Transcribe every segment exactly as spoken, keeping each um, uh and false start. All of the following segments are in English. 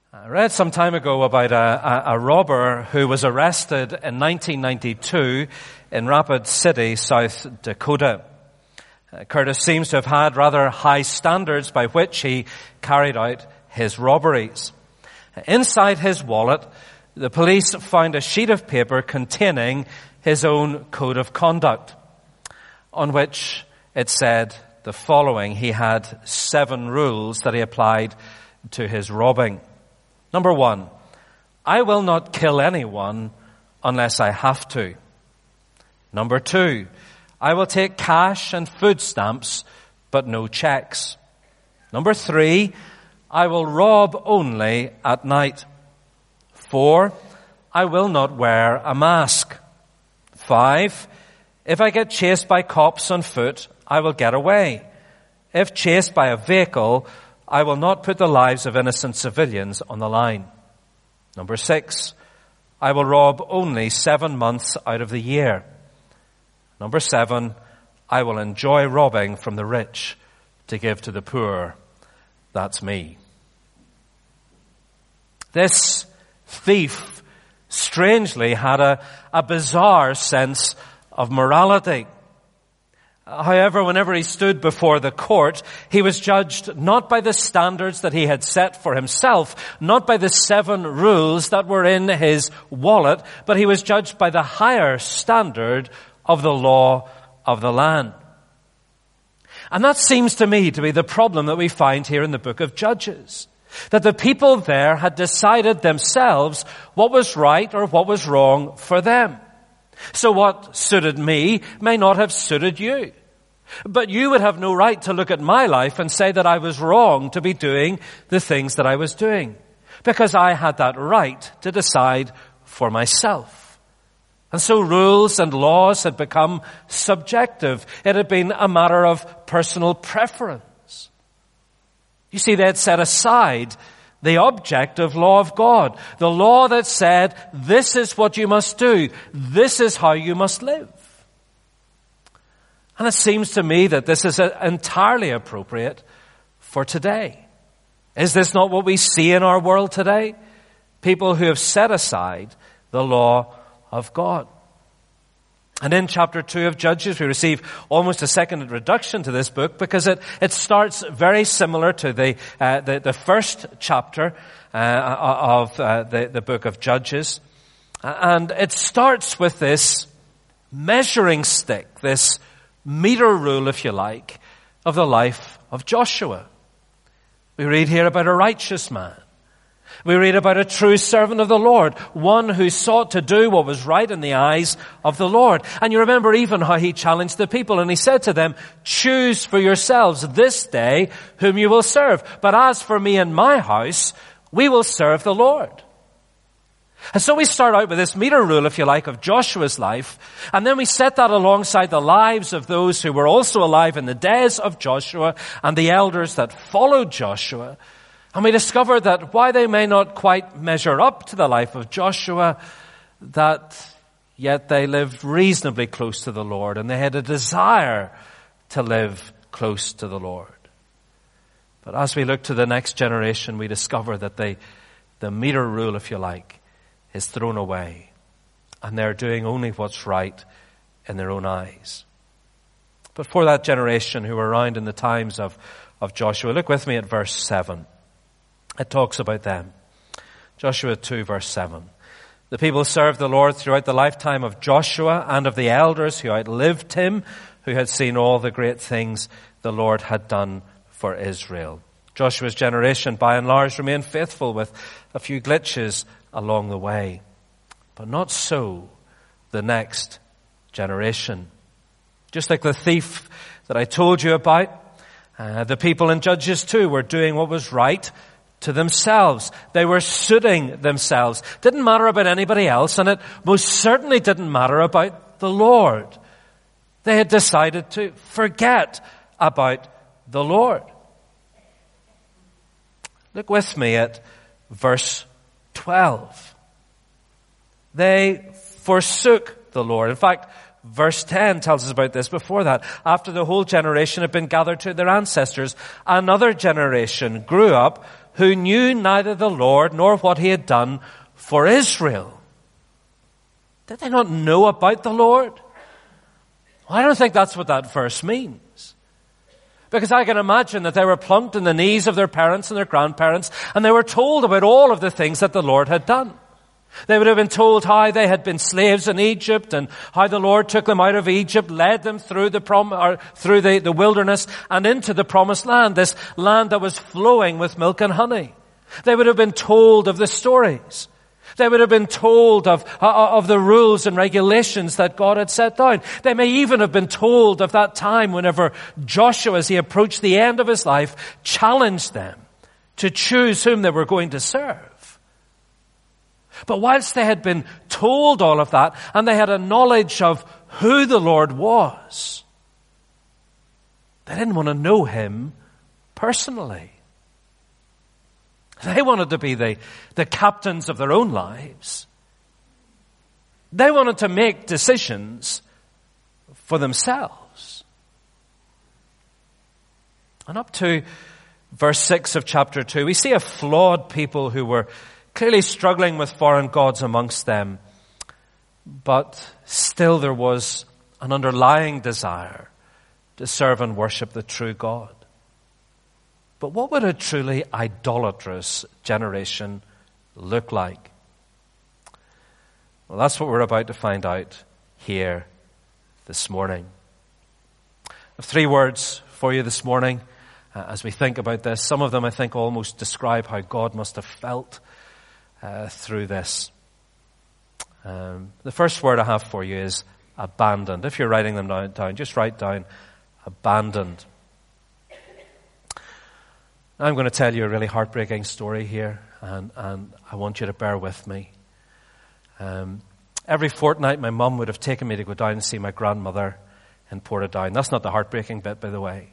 I read some time ago about a, a, a robber who was arrested in nineteen ninety-two in Rapid City, South Dakota. Uh, Curtis seems to have had rather high standards by which he carried out his robberies. Inside his wallet, the police found a sheet of paper containing his own code of conduct, on which it said the following. He had seven rules that he applied to his robbing. Number one, I will not kill anyone unless I have to. Number two, I will take cash and food stamps, but no checks. Number three, I will rob only at night. Four, I will not wear a mask. Five, if I get chased by cops on foot, I will get away. If chased by a vehicle, I will not put the lives of innocent civilians on the line. Number six, I will rob only seven months out of the year. Number seven, I will enjoy robbing from the rich to give to the poor. That's me. This thief strangely had a, a bizarre sense of morality. However, whenever he stood before the court, he was judged not by the standards that he had set for himself, not by the seven rules that were in his wallet, but he was judged by the higher standard of the law of the land. And that seems to me to be the problem that we find here in the book of Judges. That the people there had decided themselves what was right or what was wrong for them. So what suited me may not have suited you. But you would have no right to look at my life and say that I was wrong to be doing the things that I was doing. Because I had that right to decide for myself. And so rules and laws had become subjective. It had been a matter of personal preference. You see, they had set aside the objective law of God. The law that said, this is what you must do. This is how you must live. And it seems to me that this is entirely appropriate for today. Is this not what we see in our world today? People who have set aside the law of God. And in chapter two of Judges, we receive almost a second introduction to this book because it, it starts very similar to the, uh, the, the first chapter uh, of uh, the, the book of Judges. And it starts with this measuring stick, this meter rule, if you like, of the life of Joshua. We read here about a righteous man. We read about a true servant of the Lord, one who sought to do what was right in the eyes of the Lord. And you remember even how he challenged the people, and he said to them, choose for yourselves this day whom you will serve. But as for me and my house, we will serve the Lord. And so we start out with this meter rule, if you like, of Joshua's life, and then we set that alongside the lives of those who were also alive in the days of Joshua and the elders that followed Joshua. And we discover that while they may not quite measure up to the life of Joshua, that yet they lived reasonably close to the Lord, and they had a desire to live close to the Lord. But as we look to the next generation, we discover that they, the meter rule, if you like, is thrown away, and they're doing only what's right in their own eyes. But for that generation who were around in the times of, of Joshua, look with me at verse seven. It talks about them. Joshua two, verse seven. The people served the Lord throughout the lifetime of Joshua and of the elders who outlived him, who had seen all the great things the Lord had done for Israel. Joshua's generation, by and large, remained faithful with a few glitches along the way. But not so the next generation. Just like the thief that I told you about, uh, the people in Judges two were doing what was right to themselves. They were suiting themselves. Didn't matter about anybody else, and it most certainly didn't matter about the Lord. They had decided to forget about the Lord. Look with me at verse twelve. They forsook the Lord. In fact, verse ten tells us about this before that. After the whole generation had been gathered to their ancestors, another generation grew up who knew neither the Lord nor what he had done for Israel. Did they not know about the Lord? Well, I don't think that's what that verse means. Because I can imagine that they were plunked in the knees of their parents and their grandparents, and they were told about all of the things that the Lord had done. They would have been told how they had been slaves in Egypt and how the Lord took them out of Egypt, led them through the prom- or through the, the wilderness and into the promised land, this land that was flowing with milk and honey. They would have been told of the stories. They would have been told of, of the rules and regulations that God had set down. They may even have been told of that time whenever Joshua, as he approached the end of his life, challenged them to choose whom they were going to serve. But whilst they had been told all of that, and they had a knowledge of who the Lord was, they didn't want to know him personally. They wanted to be the, the captains of their own lives. They wanted to make decisions for themselves. And up to verse six of chapter two, we see a flawed people who were clearly struggling with foreign gods amongst them, but still there was an underlying desire to serve and worship the true God. But what would a truly idolatrous generation look like? Well, that's what we're about to find out here this morning. I have three words for you this morning uh, as we think about this. Some of them, I think, almost describe how God must have felt uh, through this. Um, the first word I have for you is abandoned. If you're writing them down, just write down abandoned. I'm going to tell you a really heartbreaking story here, and, and I want you to bear with me. Um, every fortnight, my mum would have taken me to go down and see my grandmother in Portadown. That's not the heartbreaking bit, by the way.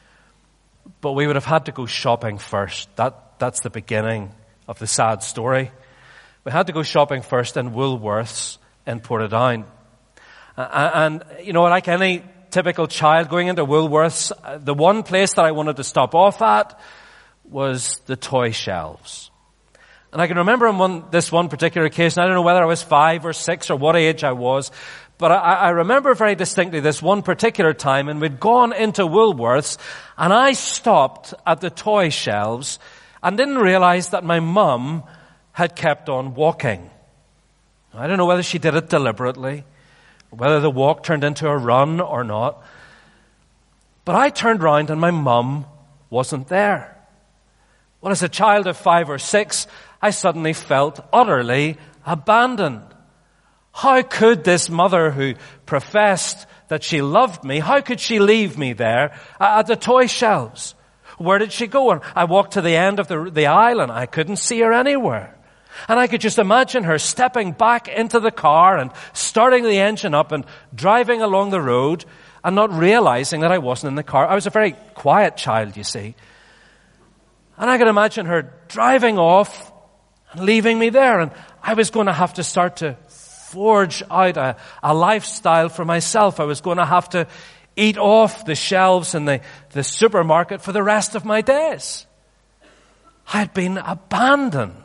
But we would have had to go shopping first. That, that's the beginning of the sad story. We had to go shopping first in Woolworths in Portadown. Uh, and, you know, like any typical child going into Woolworths, the one place that I wanted to stop off at was the toy shelves. And I can remember on one, this one particular occasion, I don't know whether I was five or six or what age I was, but I, I remember very distinctly this one particular time, and we'd gone into Woolworths, and I stopped at the toy shelves and didn't realize that my mum had kept on walking. I don't know whether she did it deliberately, whether the walk turned into a run or not, but I turned round and my mum wasn't there. Well, as a child of five or six, I suddenly felt utterly abandoned. How could this mother who professed that she loved me, how could she leave me there at the toy shelves? Where did she go? And I walked to the end of the, the aisle and I couldn't see her anywhere. And I could just imagine her stepping back into the car and starting the engine up and driving along the road and not realizing that I wasn't in the car. I was a very quiet child, you see. And I could imagine her driving off and leaving me there. And I was going to have to start to forge out a, a lifestyle for myself. I was going to have to eat off the shelves in the, the supermarket for the rest of my days. I had been abandoned.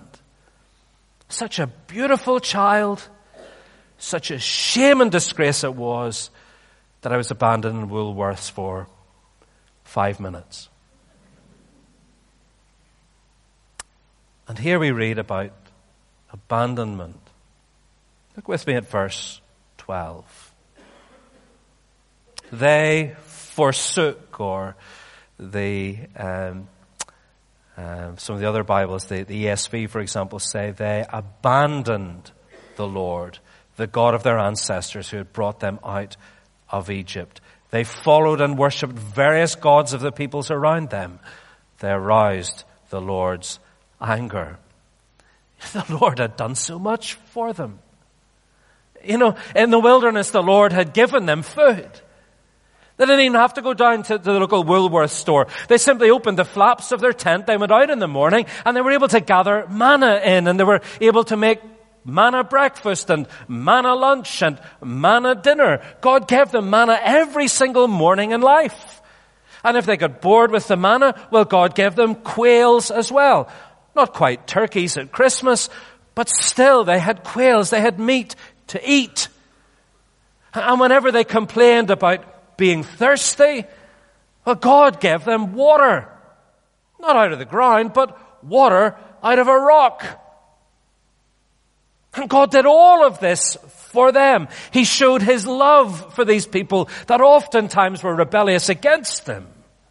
Such a beautiful child. Such a shame and disgrace it was that I was abandoned in Woolworths for five minutes. And here we read about abandonment. Look with me at verse twelve. They forsook, or the um, um, some of the other Bibles, the, the E S V, for example, say they abandoned the Lord, the God of their ancestors who had brought them out of Egypt. They followed and worshipped various gods of the peoples around them. They aroused the Lord's anger. The Lord had done so much for them. You know, in the wilderness, the Lord had given them food. They didn't even have to go down to the local Woolworth store. They simply opened the flaps of their tent. They went out in the morning and they were able to gather manna in, and they were able to make manna breakfast and manna lunch and manna dinner. God gave them manna every single morning in life. And if they got bored with the manna, well, God gave them quails as well. Not quite turkeys at Christmas, but still they had quails, they had meat to eat. And whenever they complained about being thirsty, well, God gave them water. Not out of the ground, but water out of a rock. And God did all of this for them. He showed His love for these people that oftentimes were rebellious against them.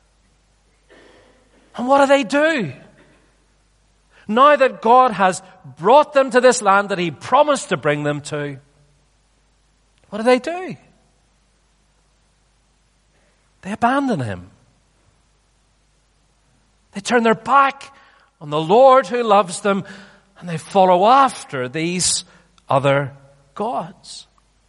And what do they do? Now that God has brought them to this land that He promised to bring them to, what do they do? They abandon Him. They turn their back on the Lord who loves them, and they follow after these other gods.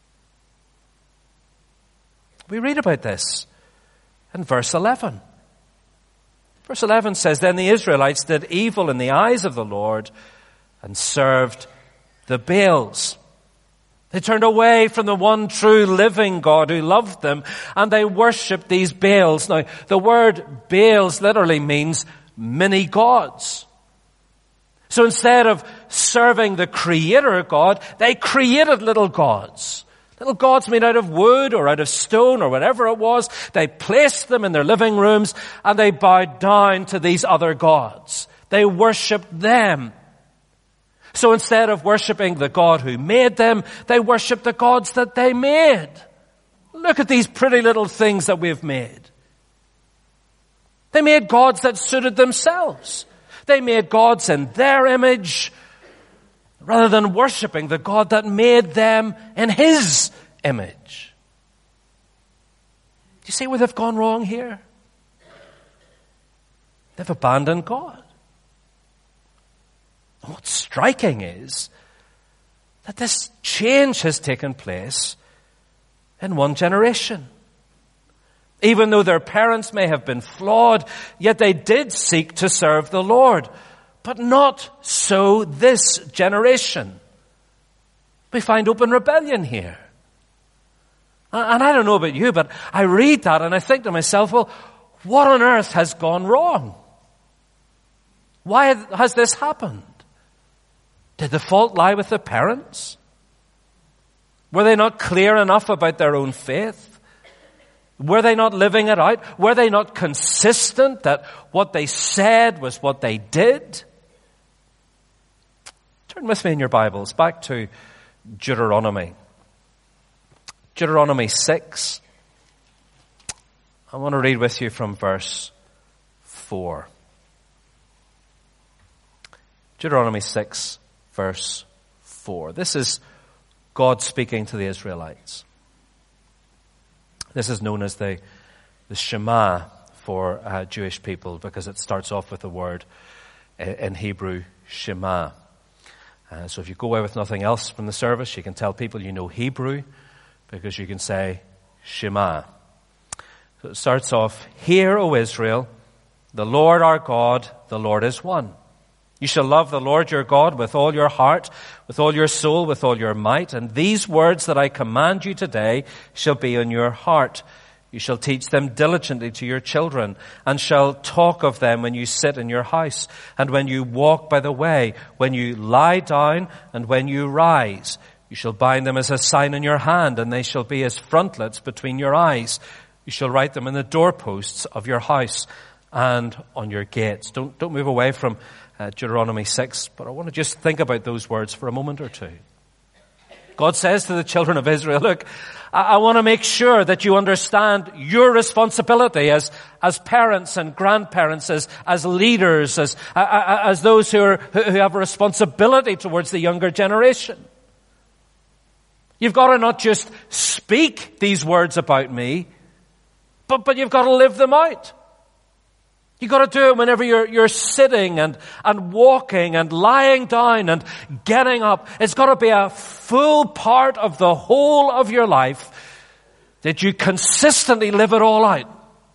We read about this in verse eleven. Verse eleven says, "Then the Israelites did evil in the eyes of the Lord and served the Baals." They turned away from the one true living God who loved them, and they worshipped these Baals. Now, the word Baals literally means many gods. So instead of serving the Creator God, they created little gods. Little gods made out of wood or out of stone or whatever it was. They placed them in their living rooms and they bowed down to these other gods. They worshipped them. So instead of worshipping the God who made them, they worshipped the gods that they made. Look at these pretty little things that we've made. They made gods that suited themselves. They made gods in their image rather than worshipping the God that made them in His image. Do you see where they've gone wrong here? They've abandoned God. And what's striking is that this change has taken place in one generation. Even though their parents may have been flawed, yet they did seek to serve the Lord. But not so this generation. We find open rebellion here. And I don't know about you, but I read that and I think to myself, well, what on earth has gone wrong? Why has this happened? Did the fault lie with the parents? Were they not clear enough about their own faith? Were they not living it out? Were they not consistent that what they said was what they did? Turn with me in your Bibles back to Deuteronomy. Deuteronomy six. I want to read with you from verse four. Deuteronomy six, verse four. This is God speaking to the Israelites. This is known as the, the Shema for uh, Jewish people because it starts off with the word in, in Hebrew, Shema. Uh, so if you go away with nothing else from the service, you can tell people you know Hebrew because you can say Shema. So it starts off, "Hear, O Israel, the Lord our God, the Lord is one. You shall love the Lord your God with all your heart, with all your soul, with all your might. And these words that I command you today shall be in your heart. You shall teach them diligently to your children, and shall talk of them when you sit in your house, and when you walk by the way, when you lie down, and when you rise. You shall bind them as a sign in your hand, and they shall be as frontlets between your eyes. You shall write them in the doorposts of your house and on your gates." Don't, don't move away from Uh, Deuteronomy six, but I want to just think about those words for a moment or two. God says to the children of Israel, look, I, I want to make sure that you understand your responsibility as, as parents and grandparents, as, as leaders, as, uh, as those who, are, who have a responsibility towards the younger generation. You've got to not just speak these words about me, but, but you've got to live them out. You've got to do it whenever you're, you're sitting and, and walking and lying down and getting up. It's got to be a full part of the whole of your life that you consistently live it all out.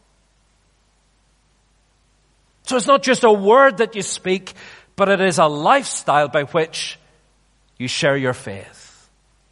So it's not just a word that you speak, but it is a lifestyle by which you share your faith.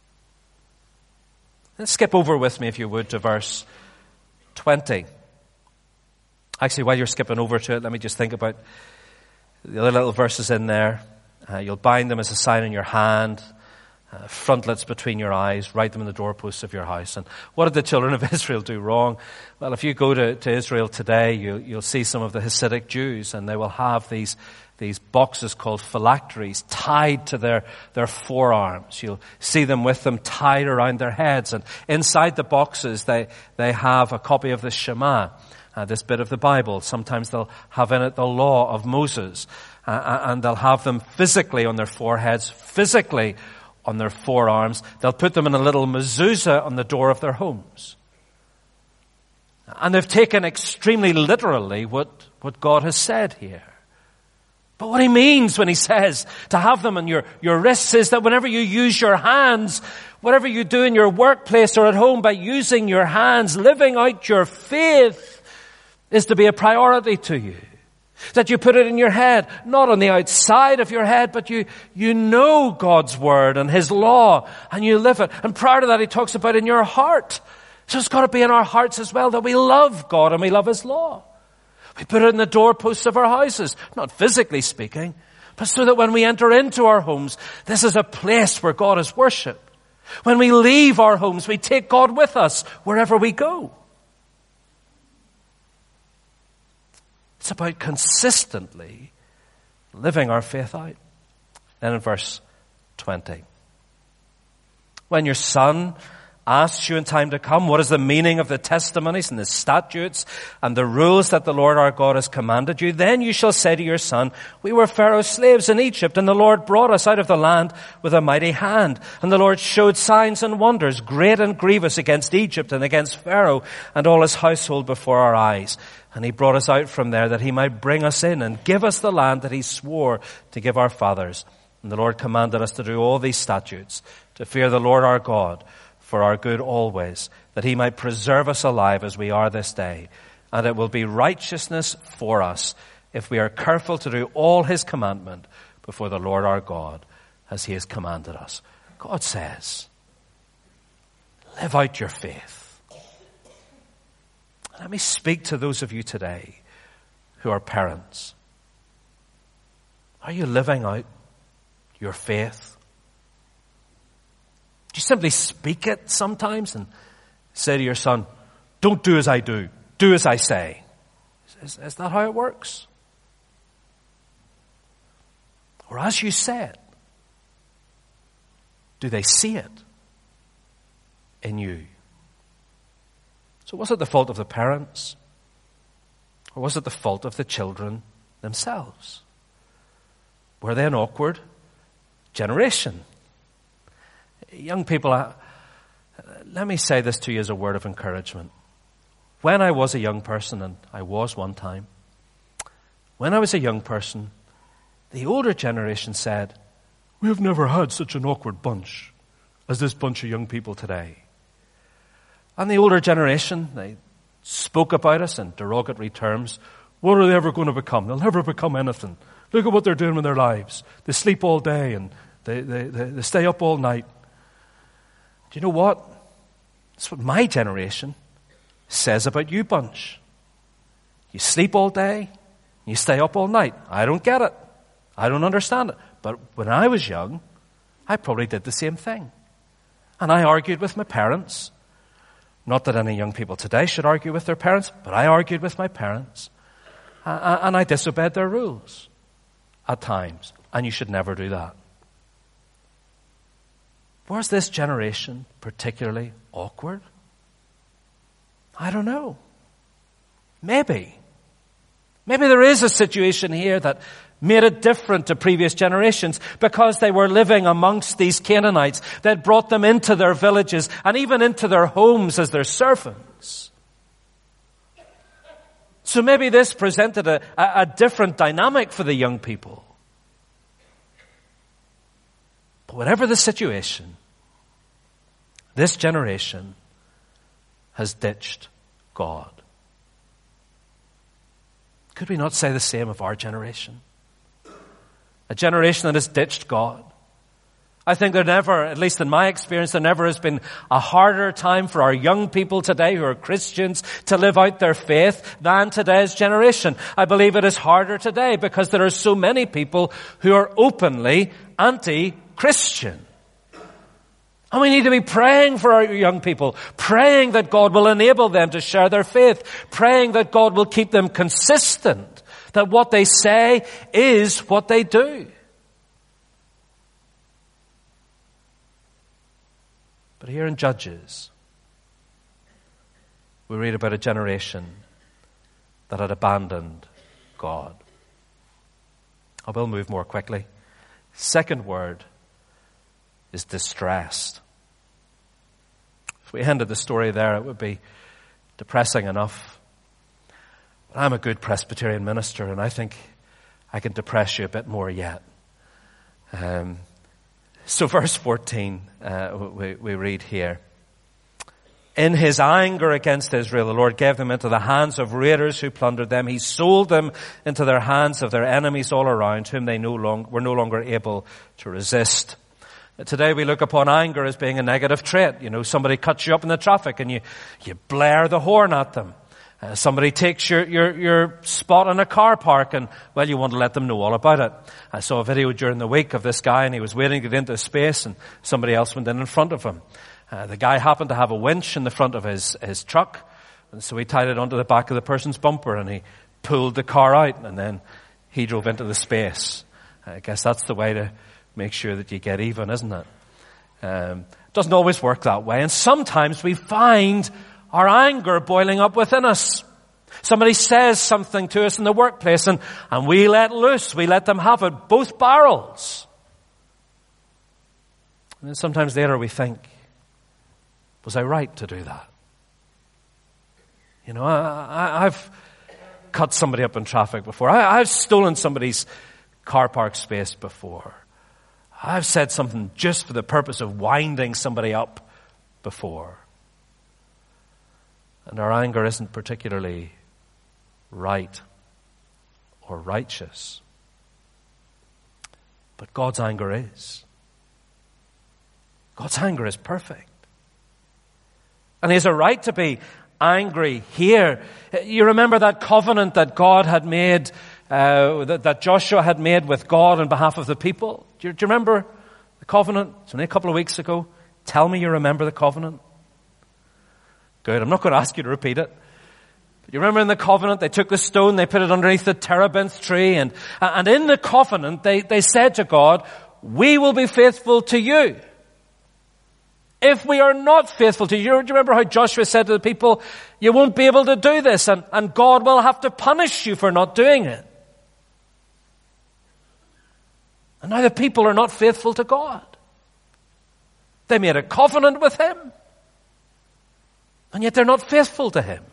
Let's skip over with me, if you would, to verse twenty. Actually, while you're skipping over to it, let me just think about The other little verses in there, uh, you'll bind them as a sign on your hand, uh, frontlets between your eyes, write them in the doorposts of your house. And what did the children of Israel do wrong? Well, if you go to, to Israel today, you, you'll see some of the Hasidic Jews, and they will have these these boxes called phylacteries tied to their, their forearms. You'll see them with them tied around their heads. And inside the boxes, they, they have a copy of the Shema, uh, this bit of the Bible. Sometimes they'll have in it the law of Moses. Uh, and they'll have them physically on their foreheads, physically on their forearms. They'll put them in a little mezuzah on the door of their homes. And they've taken extremely literally what, what God has said here. But what he means when he says to have them on your, your wrists is that whenever you use your hands, whatever you do in your workplace or at home by using your hands, living out your faith is to be a priority to you. That you put it in your head, not on the outside of your head, but you, you know God's word and his law and you live it. And prior to that, he talks about in your heart. So it's got to be in our hearts as well that we love God and we love his law. We put it in the doorposts of our houses, not physically speaking, but so that when we enter into our homes, this is a place where God is worshipped. When we leave our homes, we take God with us wherever we go. It's about consistently living our faith out. Then in verse twenty, when your son asks you in time to come, what is the meaning of the testimonies and the statutes and the rules that the Lord our God has commanded you? Then you shall say to your son, we were Pharaoh's slaves in Egypt, and the Lord brought us out of the land with a mighty hand. And the Lord showed signs and wonders, great and grievous, against Egypt and against Pharaoh and all his household before our eyes. And he brought us out from there that he might bring us in and give us the land that he swore to give our fathers. And the Lord commanded us to do all these statutes, to fear the Lord our God, for our good always, that he might preserve us alive as we are this day. And it will be righteousness for us if we are careful to do all his commandment before the Lord our God as he has commanded us. God says, live out your faith. Let me speak to those of you today who are parents. Are you living out your faith? Do you simply speak it sometimes and say to your son, don't do as I do, do as I say? Is, is that how it works? Or as you said, do they see it in you? So was it the fault of the parents? Or was it the fault of the children themselves? Were they an awkward generation? Young people, uh, let me say this to you as a word of encouragement. When I was a young person, and I was one time, when I was a young person, the older generation said, we have never had such an awkward bunch as this bunch of young people today. And the older generation, they spoke about us in derogatory terms. What are they ever going to become? They'll never become anything. Look at what they're doing with their lives. They sleep all day and they, they, they, they stay up all night. Do you know what? That's what my generation says about you bunch. You sleep all day, you stay up all night. I don't get it. I don't understand it. But when I was young, I probably did the same thing. And I argued with my parents. Not that any young people today should argue with their parents, but I argued with my parents. And I disobeyed their rules at times. And you should never do that. Was this generation particularly awkward? I don't know. Maybe. Maybe there is a situation here that made it different to previous generations because they were living amongst these Canaanites that brought them into their villages and even into their homes as their servants. So maybe this presented a, a, a different dynamic for the young people. But whatever the situation, this generation has ditched God. Could we not say the same of our generation? A generation that has ditched God. I think there never, at least in my experience, there never has been a harder time for our young people today who are Christians to live out their faith than today's generation. I believe it is harder today because there are so many people who are openly anti-Christian. And we need to be praying for our young people, praying that God will enable them to share their faith, praying that God will keep them consistent, that what they say is what they do. But here in Judges, we read about a generation that had abandoned God. I will move more quickly. Second word is distressed. If we ended the story there, it would be depressing enough. But I'm a good Presbyterian minister, and I think I can depress you a bit more yet. Um, so verse fourteen, uh, we, we read here. In his anger against Israel, the Lord gave them into the hands of raiders who plundered them. He sold them into their hands of their enemies all around, whom they no long, were no longer able to resist. Today we look upon anger as being a negative trait. You know, somebody cuts you up in the traffic and you, you blare the horn at them. Uh, somebody takes your, your, your spot in a car park and, well, you want to let them know all about it. I saw a video during the week of this guy and he was waiting to get into space and somebody else went in in front of him. Uh, the guy happened to have a winch in the front of his, his truck, and so he tied it onto the back of the person's bumper and he pulled the car out and then he drove into the space. I guess that's the way to make sure that you get even, isn't it? Um, doesn't always work that way, and sometimes we find our anger boiling up within us. Somebody says something to us in the workplace and, and we let loose. We let them have it, both barrels. And then sometimes later we think, was I right to do that? You know, I, I, I've cut somebody up in traffic before. I, I've stolen somebody's car park space before. I've said something just for the purpose of winding somebody up before. And our anger isn't particularly right or righteous. But God's anger is. God's anger is perfect. And he has a right to be angry here. You remember that covenant that God had made, uh, that, that Joshua had made with God on behalf of the people? Do you, do you remember the covenant? It's only a couple of weeks ago. Tell me you remember the covenant. Good. I'm not going to ask you to repeat it. But you remember in the covenant, they took the stone, they put it underneath the terebinth tree, and, and in the covenant, they, they said to God, we will be faithful to you. If we are not faithful to you, do you remember how Joshua said to the people, you won't be able to do this, and, and God will have to punish you for not doing it. And now the people are not faithful to God. They made a covenant with him, and yet they're not faithful to him.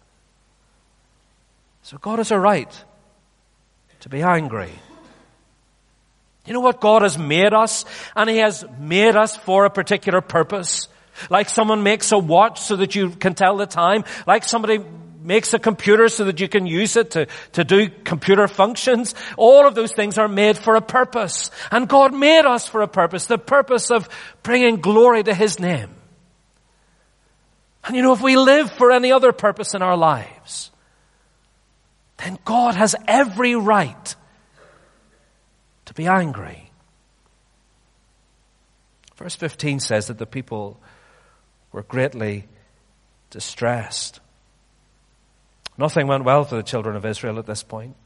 So God has a right to be angry. You know what? God has made us, and he has made us for a particular purpose. Like someone makes a watch so that you can tell the time. Like somebody makes a computer so that you can use it to, to do computer functions. All of those things are made for a purpose. And God made us for a purpose. The purpose of bringing glory to his name. And you know, if we live for any other purpose in our lives, then God has every right to be angry. Verse fifteen says that the people were greatly distressed. Nothing went well for the children of Israel at this point.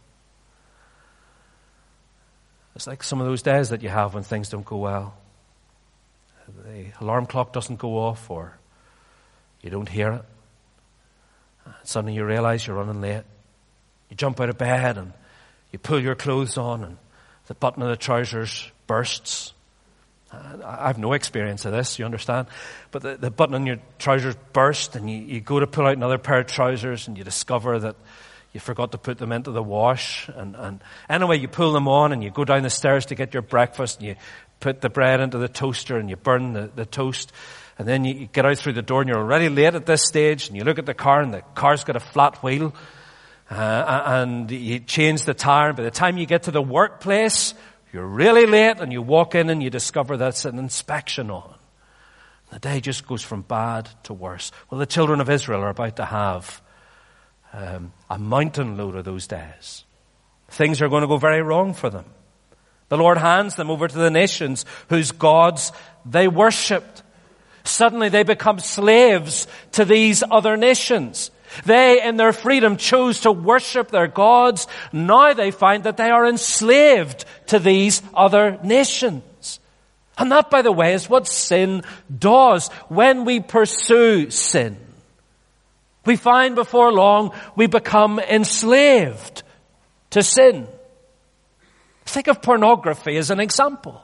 It's like some of those days that you have when things don't go well. The alarm clock doesn't go off, or you don't hear it. Suddenly you realize you're running late. You jump out of bed and you pull your clothes on and the button of the trousers bursts. I have no experience of this, you understand? But the, the button on your trousers burst and you, you go to pull out another pair of trousers and you discover that you forgot to put them into the wash. And, and anyway, you pull them on and you go down the stairs to get your breakfast and you put the bread into the toaster and you burn the, the toast. And then you, you get out through the door and you're already late at this stage and you look at the car and the car's got a flat wheel. Uh, and you change the tire. By the time you get to the workplace, You're really late and you walk in and you discover that's an inspection on. The day just goes from bad to worse. Well, the children of Israel are about to have um, a mountain load of those days. Things are going to go very wrong for them. The Lord hands them over to the nations whose gods they worshipped. Suddenly they become slaves to these other nations. They, in their freedom, chose to worship their gods. Now they find that they are enslaved to these other nations. And that, by the way, is what sin does when we pursue sin. We find before long we become enslaved to sin. Think of pornography as an example.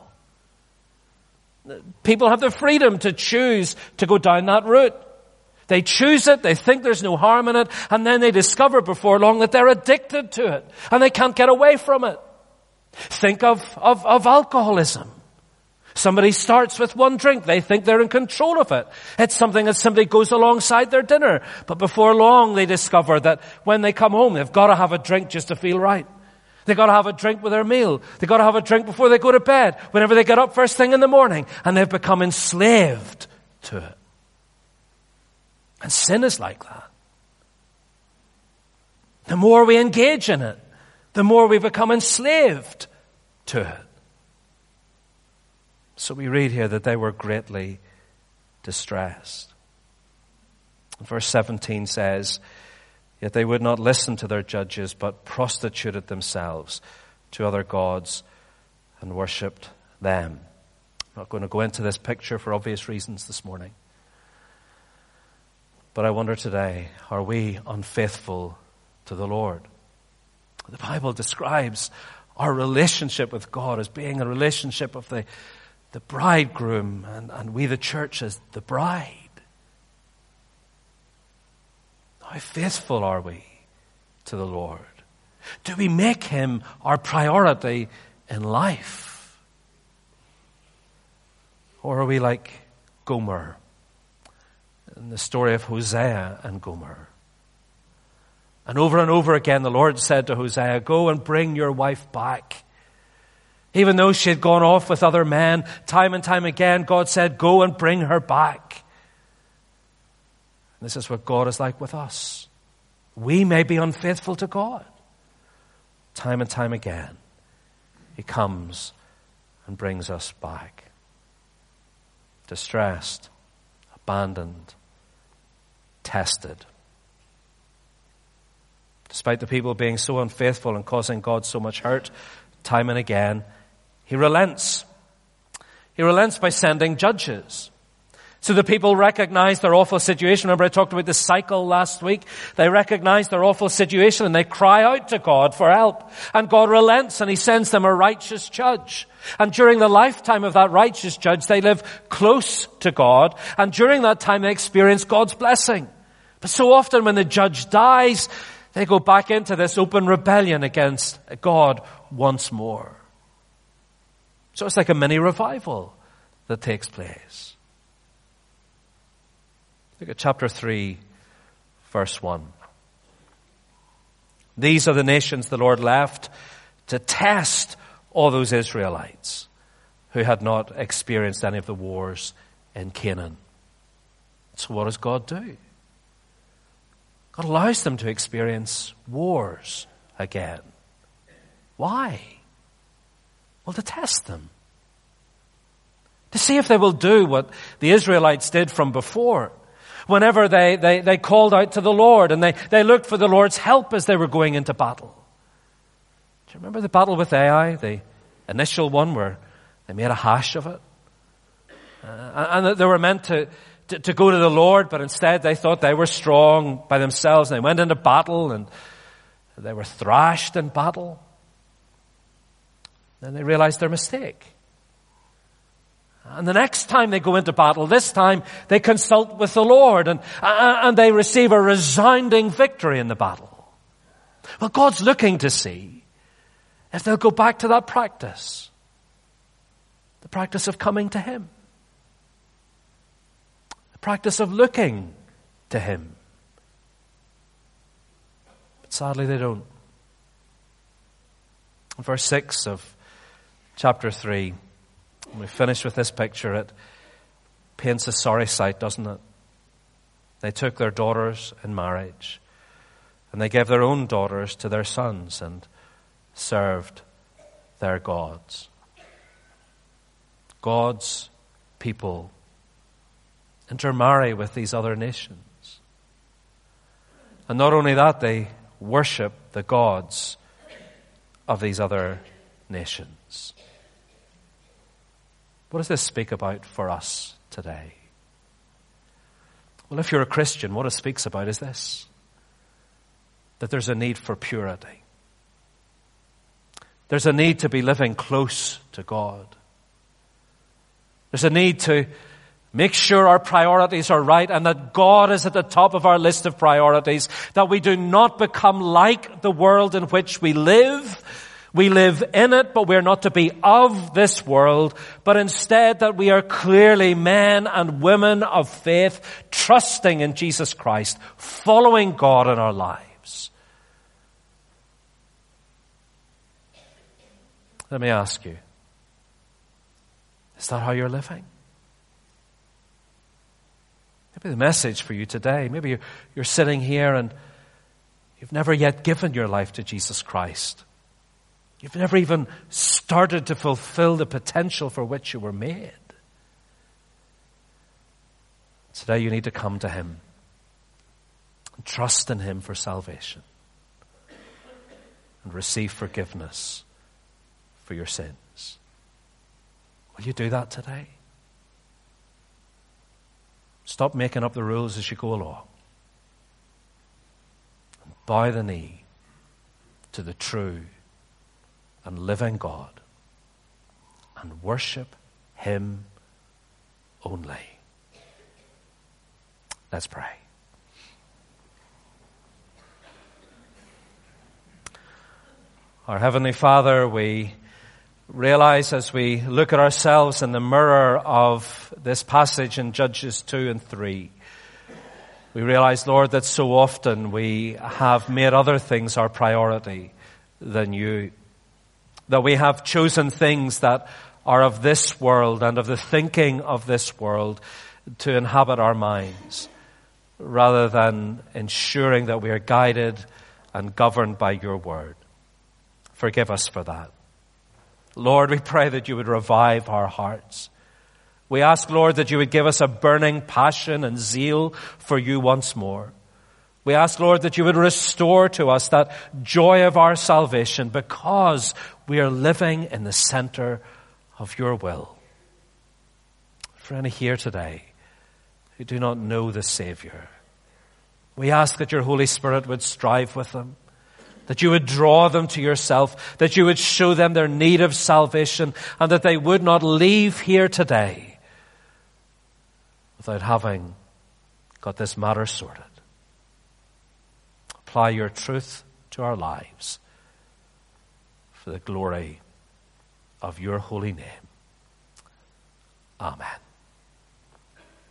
People have the freedom to choose to go down that route. They choose it, they think there's no harm in it, and then they discover before long that they're addicted to it, and they can't get away from it. Think of, of, of alcoholism. Somebody starts with one drink, they think they're in control of it. It's something that simply goes alongside their dinner, but before long they discover that when they come home, they've got to have a drink just to feel right. They've got to have a drink with their meal. They've got to have a drink before they go to bed, whenever they get up first thing in the morning, and they've become enslaved to it. And sin is like that. The more we engage in it, the more we become enslaved to it. So we read here that they were greatly distressed. Verse seventeen says, yet they would not listen to their judges, but prostituted themselves to other gods and worshipped them. I'm not going to go into this picture for obvious reasons this morning. But I wonder today, are we unfaithful to the Lord? The Bible describes our relationship with God as being a relationship of the, the bridegroom, and, and we the church as the bride. How faithful are we to the Lord? Do we make him our priority in life? Or are we like Gomer in the story of Hosea and Gomer? And over and over again the Lord said to Hosea, go and bring your wife back. Even though she had gone off with other men, time and time again God said, go and bring her back. This is what God is like with us. We may be unfaithful to God. Time and time again, he comes and brings us back. Distressed, abandoned, tested. Despite the people being so unfaithful and causing God so much hurt, time and again, he relents. He relents by sending judges. So the people recognize their awful situation. Remember I talked about the cycle last week. They recognize their awful situation and they cry out to God for help. And God relents and he sends them a righteous judge. And during the lifetime of that righteous judge, they live close to God. And during that time, they experience God's blessing. But so often when the judge dies, they go back into this open rebellion against God once more. So it's like a mini revival that takes place. Look at chapter three, verse one. These are the nations the Lord left to test all those Israelites who had not experienced any of the wars in Canaan. So what does God do? God allows them to experience wars again. Why? Well, to test them. To see if they will do what the Israelites did from before. Whenever they, they, they called out to the Lord and they, they looked for the Lord's help as they were going into battle. Do you remember the battle with Ai, the initial one where they made a hash of it? Uh, and they were meant to, to, to go to the Lord, but instead they thought they were strong by themselves. And they went into battle and they were thrashed in battle. Then they realized their mistake. And the next time they go into battle, this time they consult with the Lord and, and they receive a resounding victory in the battle. Well, God's looking to see if they'll go back to that practice. The practice of coming to him. The practice of looking to him. But sadly they don't. In verse six of chapter three, when we finish with this picture, it paints a sorry sight, doesn't it? They took their daughters in marriage, and they gave their own daughters to their sons and served their gods. God's people intermarry with these other nations. And not only that, they worship the gods of these other nations. What does this speak about for us today? Well, if you're a Christian, what it speaks about is this: that there's a need for purity. There's a need to be living close to God. There's a need to make sure our priorities are right and that God is at the top of our list of priorities, that we do not become like the world in which we live. We live in it, but we're not to be of this world, but instead that we are clearly men and women of faith, trusting in Jesus Christ, following God in our lives. Let me ask you, is that how you're living? Maybe the message for you today, maybe you're, you're sitting here and you've never yet given your life to Jesus Christ. You've never even started to fulfill the potential for which you were made. Today you need to come to Him and trust in Him for salvation and receive forgiveness for your sins. Will you do that today? Stop making up the rules as you go along. And bow the knee to the true and living God and worship Him only. Let's pray. Our Heavenly Father, we realize as we look at ourselves in the mirror of this passage in Judges two and three, we realize, Lord, that so often we have made other things our priority than you. That we have chosen things that are of this world and of the thinking of this world to inhabit our minds, rather than ensuring that we are guided and governed by your word. Forgive us for that. Lord, we pray that you would revive our hearts. We ask, Lord, that you would give us a burning passion and zeal for you once more. We ask, Lord, that you would restore to us that joy of our salvation because we are living in the center of your will. For any here today who do not know the Savior, we ask that your Holy Spirit would strive with them, that you would draw them to yourself, that you would show them their need of salvation, and that they would not leave here today without having got this matter sorted. Apply your truth to our lives for the glory of your holy name. Amen.